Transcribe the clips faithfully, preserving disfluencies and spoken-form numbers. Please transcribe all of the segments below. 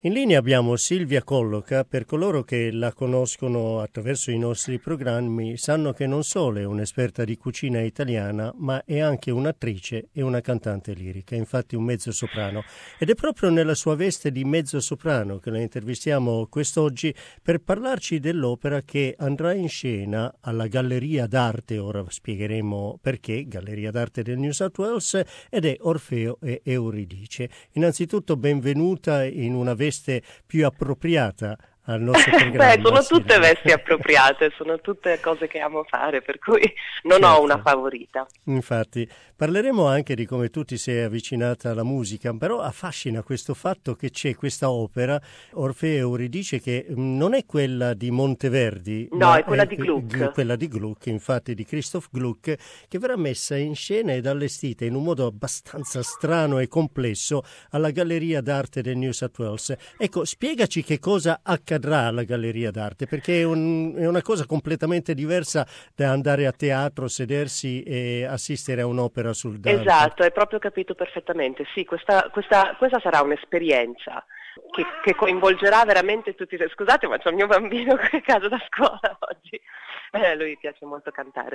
In linea abbiamo Silvia Colloca. Per coloro che la conoscono attraverso i nostri programmi sanno che non solo è un'esperta di cucina italiana, ma è anche un'attrice e una cantante lirica, infatti un mezzosoprano. Ed è proprio nella sua veste di mezzosoprano che la intervistiamo quest'oggi per parlarci dell'opera che andrà in scena alla Galleria d'Arte, ora spiegheremo perché, Galleria d'Arte del New South Wales, ed è Orfeo e Euridice. Innanzitutto benvenuta in una veste più appropriata al nostro programma. Beh, sono tutte Silvia. vesti appropriate, sono tutte cose che amo fare, per cui non Certo. ho una favorita. Infatti, parleremo anche di come tu ti sei avvicinata alla musica, però affascina questo fatto che c'è questa opera, Orfeo e Euridice, che mh, non è quella di Monteverdi, No, ma è quella di que- Gluck. quella di Gluck, infatti di Christoph Gluck, che verrà messa in scena ed allestita in un modo abbastanza strano e complesso alla Galleria d'Arte del New South Wales. Ecco, spiegaci che cosa accadrà alla Galleria d'Arte, perché è, un, è una cosa completamente diversa da andare a teatro, sedersi e assistere a un'opera sul Dante. Esatto, hai proprio capito perfettamente. Sì, questa, questa, questa sarà un'esperienza che, che coinvolgerà veramente tutti. Scusate, ma c'è il mio bambino che è a casa da scuola oggi. Eh, a lui piace molto cantare.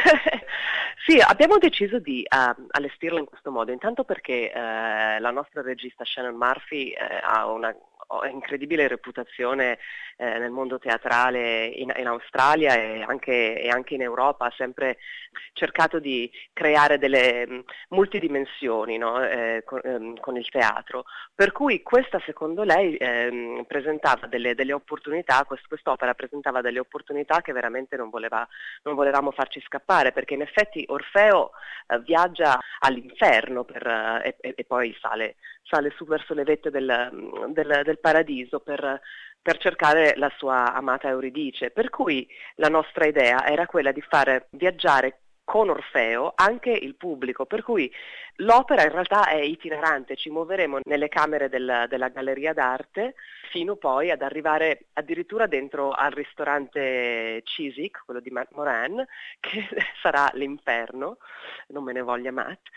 Sì, abbiamo deciso di uh, allestirlo in questo modo, intanto perché uh, la nostra regista Shannon Murphy uh, ha una incredibile reputazione eh, nel mondo teatrale in, in Australia e anche, e anche in Europa, ha sempre cercato di creare delle mh, multidimensioni, no? eh, con, ehm, con il teatro, per cui questa secondo lei ehm, presentava delle, delle opportunità, quest, quest'opera presentava delle opportunità che veramente non, voleva, non volevamo farci scappare, perché in effetti Orfeo eh, viaggia all'inferno per, eh, e, e poi sale sale su verso le vette del, del, del paradiso per, per cercare la sua amata Euridice, per cui la nostra idea era quella di fare viaggiare con Orfeo anche il pubblico, per cui l'opera in realtà è itinerante, ci muoveremo nelle camere del, della Galleria d'Arte fino poi ad arrivare addirittura dentro al ristorante Chiswick, quello di Matt Moran, che sarà l'inferno, non me ne voglia Matt,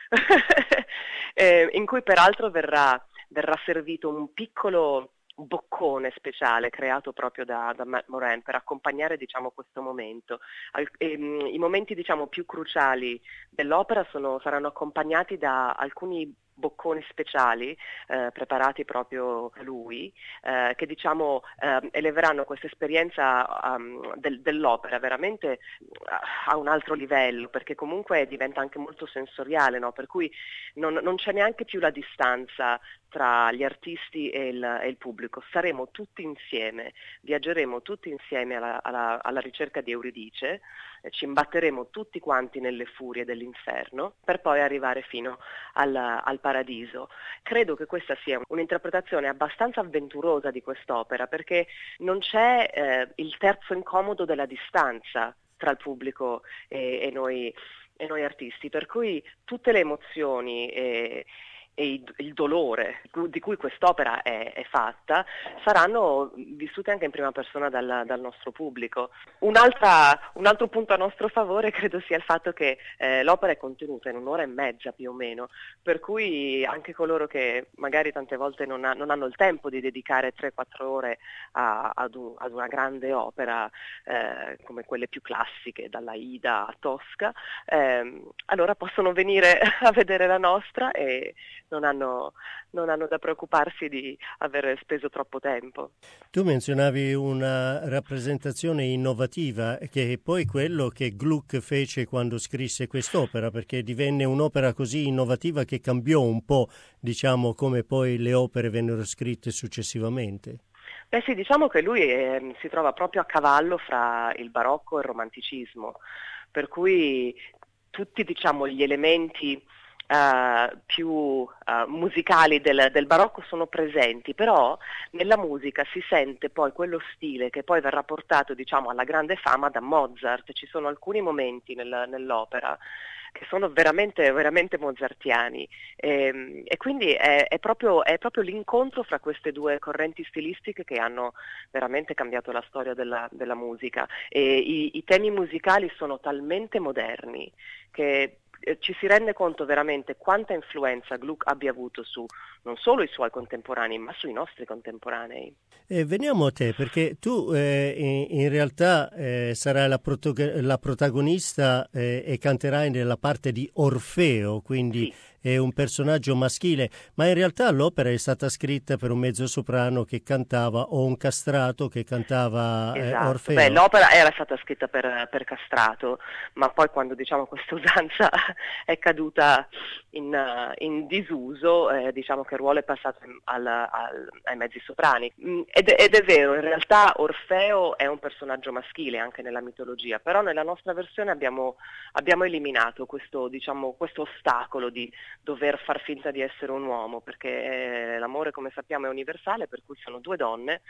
eh, in cui peraltro verrà, verrà servito un piccolo boccone speciale creato proprio da, da Matt Moran per accompagnare, diciamo, questo momento. Al, ehm, I momenti, diciamo, più cruciali dell'opera sono, saranno accompagnati da alcuni bocconi speciali eh, preparati proprio da lui, eh, che diciamo eh, eleveranno questa esperienza um, del, dell'opera veramente a un altro livello, perché comunque diventa anche molto sensoriale, no? Per cui non, non c'è neanche più la distanza tra gli artisti e il, e il pubblico, saremo tutti insieme, viaggeremo tutti insieme alla, alla, alla ricerca di Euridice, eh, ci imbatteremo tutti quanti nelle furie dell'inferno per poi arrivare fino al, al paradiso. Credo che questa sia un'interpretazione abbastanza avventurosa di quest'opera, perché non c'è eh, il terzo incomodo della distanza tra il pubblico e, e, noi, e noi artisti, per cui tutte le emozioni e, e il dolore di cui quest'opera è, è fatta saranno vissute anche in prima persona dal, dal nostro pubblico. Un'altra, un altro punto a nostro favore credo sia il fatto che eh, l'opera è contenuta in un'ora e mezza più o meno, per cui anche coloro che magari tante volte non, ha, non hanno il tempo di dedicare tre quattro ore a, ad, un, ad una grande opera eh, come quelle più classiche, dalla Ida a Tosca, eh, allora possono venire a vedere la nostra e Non hanno, non hanno da preoccuparsi di aver speso troppo tempo. Tu menzionavi una rappresentazione innovativa, che è poi quello che Gluck fece quando scrisse quest'opera, perché divenne un'opera così innovativa che cambiò un po', diciamo, come poi le opere vennero scritte successivamente. Beh sì, diciamo che lui eh, si trova proprio a cavallo fra il barocco e il romanticismo, per cui tutti, diciamo, gli elementi Uh, più uh, musicali del, del barocco sono presenti, però nella musica si sente poi quello stile che poi verrà portato, diciamo, alla grande fama da Mozart. Ci sono alcuni momenti nel, nell'opera che sono veramente, veramente mozartiani e, e quindi è, è, proprio, è proprio l'incontro fra queste due correnti stilistiche che hanno veramente cambiato la storia della, della musica, e i, i temi musicali sono talmente moderni che eh, ci si rende conto veramente quanta influenza Gluck abbia avuto su non solo i suoi contemporanei, ma sui nostri contemporanei. Eh, veniamo a te, perché tu eh, in, in realtà eh, sarai la, protag- la protagonista eh, e canterai nella parte di Orfeo, quindi Sì. è un personaggio maschile, ma in realtà l'opera è stata scritta per un mezzosoprano che cantava, o un castrato che cantava eh, Esatto. Orfeo. Beh, l'opera era stata scritta per, per castrato, ma poi quando diciamo questa usanza è caduta in, uh, in disuso, eh, diciamo che il ruolo è passato al, al, ai mezzi soprani. Mm, ed, ed è vero, in realtà Orfeo è un personaggio maschile anche nella mitologia, però nella nostra versione abbiamo, abbiamo eliminato questo, diciamo, questo ostacolo di dover far finta di essere un uomo, perché eh, l'amore, come sappiamo, è universale, per cui sono due donne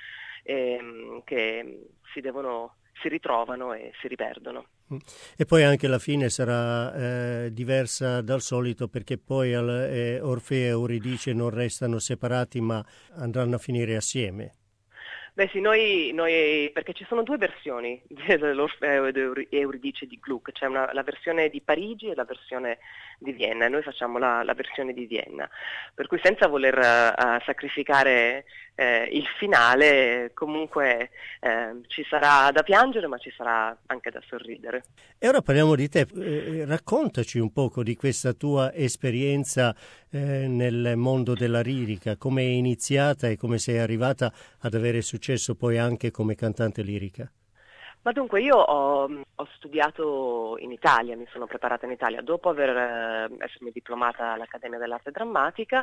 ehm, che si devono, si ritrovano e si riperdono. E poi anche la fine sarà eh, diversa dal solito, perché poi al, eh, Orfeo e Euridice non restano separati ma andranno a finire assieme. Beh sì, noi, noi perché ci sono due versioni dell'Orfeo ed Euridice di Gluck, c'è una, la versione di Parigi e la versione di Vienna, e noi facciamo la, la versione di Vienna, per cui senza voler uh, sacrificare eh, il finale, comunque eh, ci sarà da piangere, ma ci sarà anche da sorridere. E ora parliamo di te, eh, raccontaci un poco di questa tua esperienza eh, nel mondo della lirica, come è iniziata e come sei arrivata ad avere successo poi anche come cantante lirica. Ma dunque io ho, ho studiato in Italia, mi sono preparata in Italia, dopo aver eh, essermi diplomata all'Accademia dell'Arte Drammatica,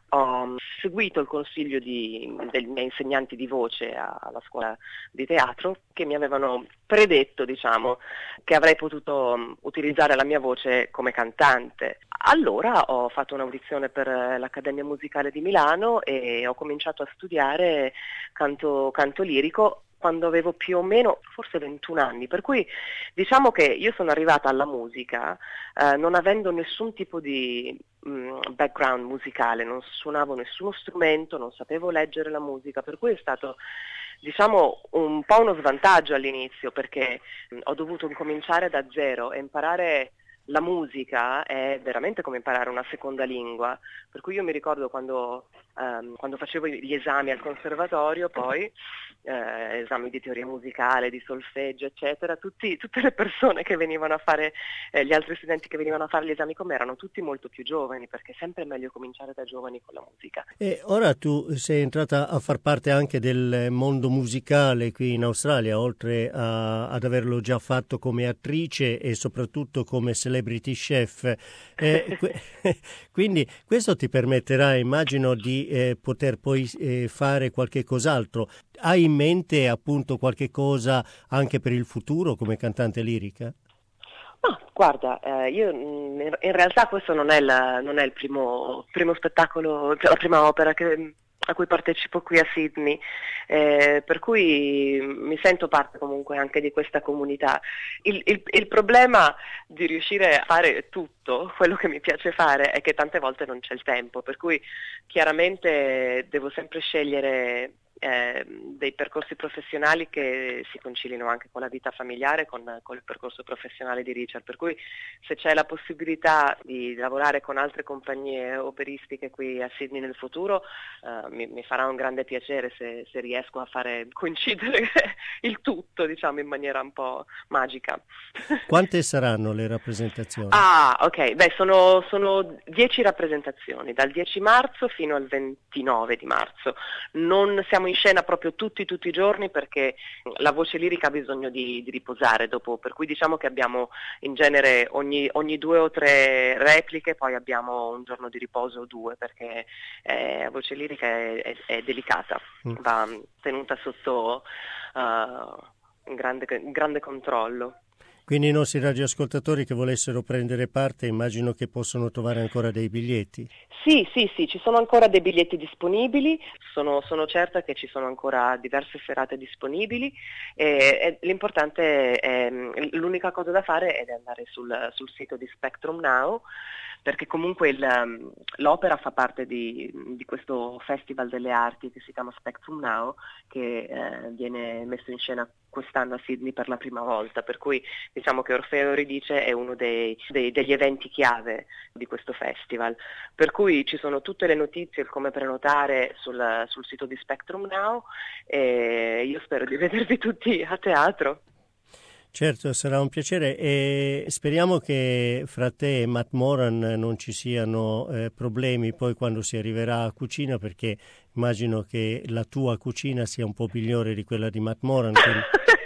ho seguito il consiglio di, dei miei insegnanti di voce alla scuola di teatro, che mi avevano predetto, diciamo, che avrei potuto utilizzare la mia voce come cantante. Allora ho fatto un'audizione per l'Accademia Musicale di Milano e ho cominciato a studiare canto, canto lirico quando avevo più o meno forse ventuno anni, per cui diciamo che io sono arrivata alla musica eh, non avendo nessun tipo di mh, background musicale, non suonavo nessuno strumento, non sapevo leggere la musica, per cui è stato diciamo un po' uno svantaggio all'inizio, perché mh, ho dovuto incominciare da zero e imparare la musica è veramente come imparare una seconda lingua, per cui io mi ricordo quando, um, quando facevo gli esami al conservatorio, poi eh, esami di teoria musicale, di solfeggio, eccetera, tutti, tutte le persone che venivano a fare, eh, gli altri studenti che venivano a fare gli esami con me erano tutti molto più giovani, perché è sempre meglio cominciare da giovani con la musica. E ora tu sei entrata a far parte anche del mondo musicale qui in Australia, oltre a, ad averlo già fatto come attrice e soprattutto come celebrity chef. Eh, que- quindi questo ti permetterà, immagino, di eh, poter poi eh, fare qualche cos'altro. Hai in mente appunto qualche cosa anche per il futuro come cantante lirica? Ma guarda, eh, io in realtà questo non è, la, non è il primo, primo spettacolo, cioè la prima opera che, a cui partecipo qui a Sydney, eh, per cui mi sento parte comunque anche di questa comunità. Il, il, il problema di riuscire a fare tutto quello che mi piace fare è che tante volte non c'è il tempo, per cui chiaramente devo sempre scegliere Eh, dei percorsi professionali che si concilino anche con la vita familiare, con, con il percorso professionale di Richard, per cui se c'è la possibilità di lavorare con altre compagnie operistiche qui a Sydney nel futuro, eh, mi, mi farà un grande piacere se, se riesco a fare coincidere il tutto, diciamo, in maniera un po' magica. Quante saranno le rappresentazioni? Ah, ok, beh, sono, sono dieci rappresentazioni, dal dieci marzo fino al ventinove di marzo. Non siamo in scena proprio tutti tutti i giorni, perché la voce lirica ha bisogno di, di riposare dopo, per cui diciamo che abbiamo in genere ogni, ogni due o tre repliche, poi abbiamo un giorno di riposo o due, perché eh, la voce lirica è, è, è delicata, Mm. va tenuta sotto uh, un grande, un grande controllo. Quindi i nostri radioascoltatori che volessero prendere parte, immagino che possono trovare ancora dei biglietti. Sì, sì, sì, ci sono ancora dei biglietti disponibili, sono, sono certa che ci sono ancora diverse serate disponibili e, e l'importante è, l'unica cosa da fare è andare sul, sul sito di Spectrum Now, perché comunque il, l'opera fa parte di, di questo Festival delle Arti che si chiama Spectrum Now, che eh, viene messo in scena quest'anno a Sydney per la prima volta, per cui diciamo che Orfeo Euridice è uno dei, dei, degli eventi chiave di questo festival, per cui ci sono tutte le notizie, il come prenotare sul, sul sito di Spectrum Now, e io spero di vedervi tutti a teatro. Certo, sarà un piacere e speriamo che fra te e Matt Moran non ci siano eh, problemi poi quando si arriverà a cucina, perché immagino che la tua cucina sia un po' migliore di quella di Matt Moran. Quindi...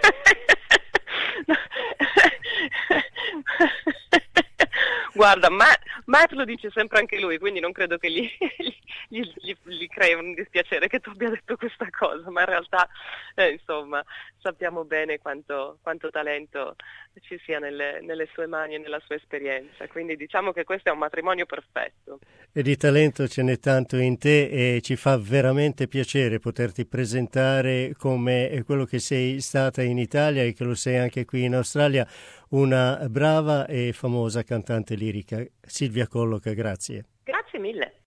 Guarda, Matt, Matt lo dice sempre anche lui, quindi non credo che gli, gli, gli, gli crei un dispiacere che tu abbia detto questa cosa, ma in realtà eh, insomma sappiamo bene quanto, quanto talento ci sia nelle, nelle sue mani e nella sua esperienza, quindi diciamo che questo è un matrimonio perfetto. E di talento ce n'è tanto in te e ci fa veramente piacere poterti presentare come quello che sei stata in Italia e che lo sei anche qui in Australia, una brava e famosa cantante lirica. Silvia Colloca, grazie. Grazie mille.